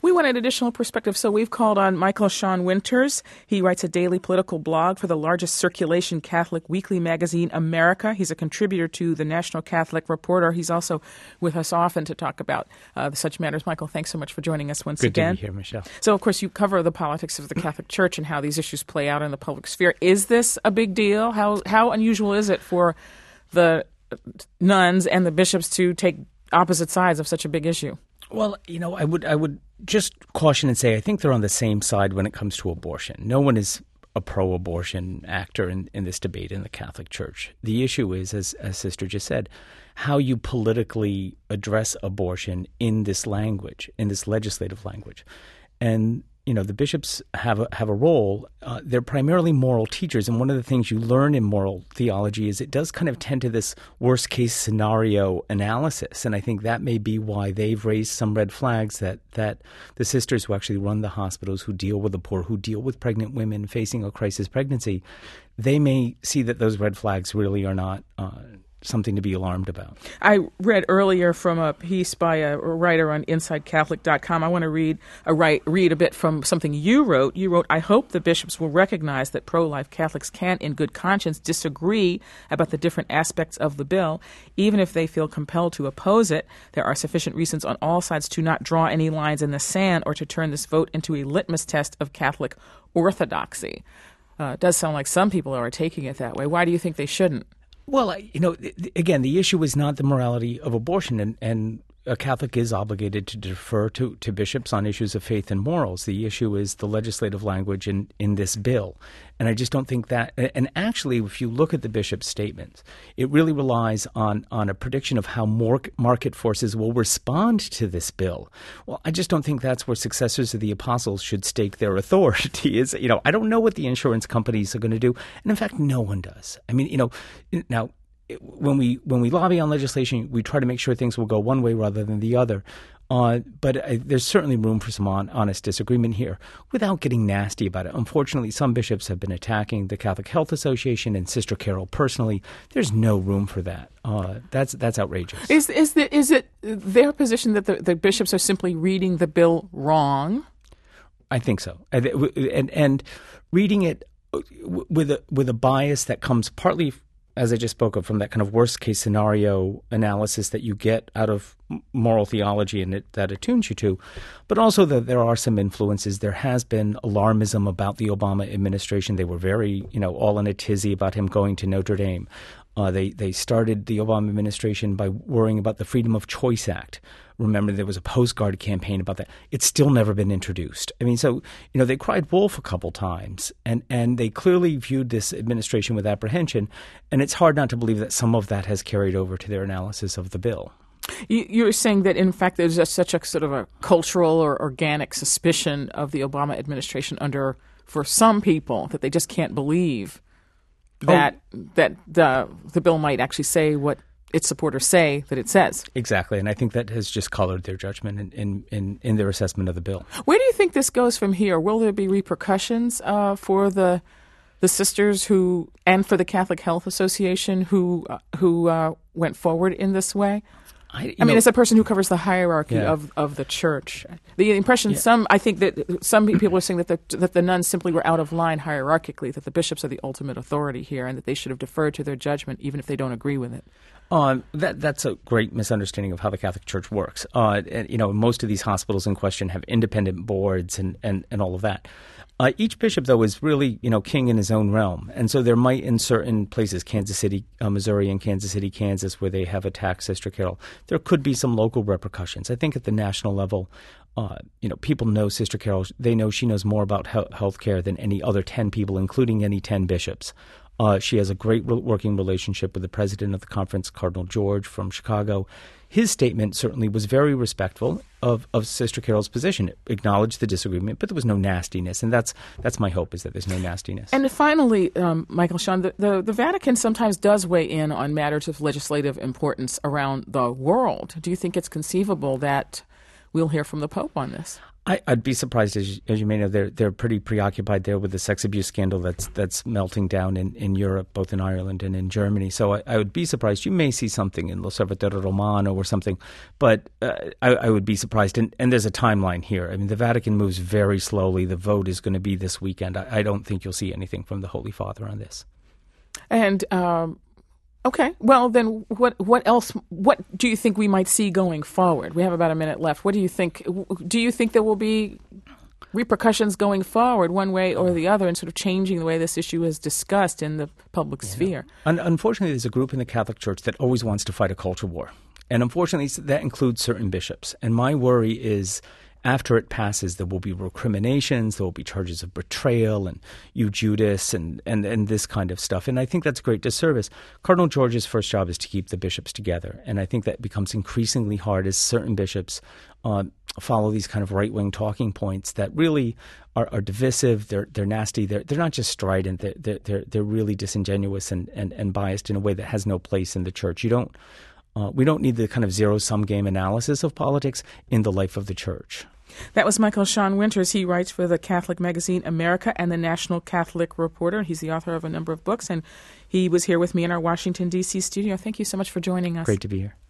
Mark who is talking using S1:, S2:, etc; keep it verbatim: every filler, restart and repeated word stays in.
S1: We wanted additional perspective, so we've called on Michael Sean Winters. He writes a daily political blog for the largest circulation Catholic weekly magazine, America. He's a contributor to the National Catholic Reporter. He's also with us often to talk about uh, such matters. Michael, thanks so much for joining us once
S2: Good
S1: again.
S2: Good to be here, Michelle.
S1: So, of course, you cover the politics of the Catholic Church and how these issues play out in the public sphere. Is this a big deal? How how unusual is it for the nuns and the bishops to take opposite sides of such a big issue?
S2: Well, you know, I would I would just caution and say I think they're on the same side when it comes to abortion. No one is a pro-abortion actor in, in this debate in the Catholic Church. The issue is, as, as Sister just said, how you politically address abortion in this language, in this legislative language. And you know, the bishops have a, have a role. Uh, they're primarily moral teachers, and one of the things you learn in moral theology is it does kind of tend to this worst-case scenario analysis, and I think that may be why they've raised some red flags that, that the sisters who actually run the hospitals, who deal with the poor, who deal with pregnant women facing a crisis pregnancy, they may see that those red flags really are not uh, something to be alarmed about.
S1: I read earlier from a piece by a writer on inside catholic dot com. I want to read a write, read a bit from something you wrote. You wrote, "I hope the bishops will recognize that pro-life Catholics can, in good conscience, disagree about the different aspects of the bill. Even if they feel compelled to oppose it, there are sufficient reasons on all sides to not draw any lines in the sand or to turn this vote into a litmus test of Catholic orthodoxy." Uh, it does sound like some people are taking it that way. Why do you think they shouldn't?
S2: Well, you know, again, the issue is not the morality of abortion, and, and a Catholic is obligated to defer to, to bishops on issues of faith and morals. The issue is the legislative language in, in this bill. And I just don't think that – and actually, if you look at the bishop's statements, it really relies on, on a prediction of how more market forces will respond to this bill. Well, I just don't think that's where successors of the apostles should stake their authority. Is, you know, I don't know what the insurance companies are going to do. And in fact, no one does. I mean, you know, now – When we when we lobby on legislation, we try to make sure things will go one way rather than the other. Uh, but uh, there's certainly room for some on, honest disagreement here without getting nasty about it. Unfortunately, some bishops have been attacking the Catholic Health Association and Sister Carol personally. There's no room for that. Uh, that's that's outrageous.
S1: Is is the, is it their position that the, the bishops are simply reading the bill wrong?
S2: I think so, and and, and reading it with a with a bias that comes partly, as I just spoke of, from that kind of worst-case scenario analysis that you get out of moral theology and it, that attunes you to, but also that there are some influences. There has been alarmism about the Obama administration. They were very, you know, all in a tizzy about him going to Notre Dame. Uh, they, they started the Obama administration by worrying about the Freedom of Choice Act. Remember, there was a postcard campaign about that. It's still never been introduced. I mean, so, you know, they cried wolf a couple times, and, and they clearly viewed this administration with apprehension, and it's hard not to believe that some of that has carried over to their analysis of the bill.
S1: You're saying that, in fact, there's a, such a sort of a cultural or organic suspicion of the Obama administration under, for some people, that they just can't believe that oh. that the the bill might actually say what its supporters say that it says.
S2: Exactly, and I think that has just colored their judgment in, in, in, in their assessment of the bill.
S1: Where do you think this goes from here? Will there be repercussions uh, for the the sisters who and for the Catholic Health Association who uh, who uh, went forward in this way? I, I mean, as a person who covers the hierarchy
S2: yeah.
S1: of, of the church, the impression
S2: yeah.
S1: some I think that some people are saying that the that the nuns simply were out of line hierarchically, that the bishops are the ultimate authority here, and that they should have deferred to their judgment even if they don't agree with it.
S2: Um, that that's a great misunderstanding of how the Catholic Church works. Uh, and, you know, most of these hospitals in question have independent boards and, and, and all of that. Uh, each bishop, though, is really, you know, king in his own realm. And so there might, in certain places, Kansas City, uh, Missouri and Kansas City, Kansas, where they have attacked Sister Carol, there could be some local repercussions. I think at the national level, uh, you know, people know Sister Carol. They know she knows more about he- health care than any other ten people, including any ten bishops. Uh, she has a great re- working relationship with the president of the conference, Cardinal George from Chicago. His statement certainly was very respectful of, of Sister Carol's position. It acknowledged the disagreement, but there was no nastiness, and that's that's my hope, is that there's no nastiness.
S1: And finally, um, Michael Sean, the, the, the Vatican sometimes does weigh in on matters of legislative importance around the world. Do you think it's conceivable that we'll hear from the Pope on this?
S2: I, I'd be surprised, as you, as you may know, they're they're pretty preoccupied there with the sex abuse scandal that's that's melting down in, in Europe, both in Ireland and in Germany. So I, I would be surprised. You may see something in L'Osservatore Romano or something, but uh, I, I would be surprised. And, and there's a timeline here. I mean, the Vatican moves very slowly. The vote is going to be this weekend. I, I don't think you'll see anything from the Holy Father on this.
S1: And um, okay, well then, what what else? What do you think we might see going forward? We have about a minute left. What do you think? Do you think there will be repercussions going forward, one way or the other, and sort of changing the way this issue is discussed in the public yeah. sphere?
S2: Un- unfortunately, there's a group in the Catholic Church that always wants to fight a culture war, and unfortunately, that includes certain bishops. And my worry is, after it passes, there will be recriminations, there will be charges of betrayal and you Judas and, and, and this kind of stuff. And I think that's a great disservice. Cardinal George's first job is to keep the bishops together. And I think that becomes increasingly hard as certain bishops uh, follow these kind of right-wing talking points that really are, are divisive, they're they're nasty, they're they're not just strident, they're they're they're, they're really disingenuous and, and, and biased in a way that has no place in the church. You don't uh, we don't need the kind of zero-sum game analysis of politics in the life of the church.
S1: That was Michael Sean Winters. He writes for the Catholic magazine America and the National Catholic Reporter. He's the author of a number of books, and he was here with me in our Washington, D C studio. Thank you so much for joining us.
S2: Great to be here.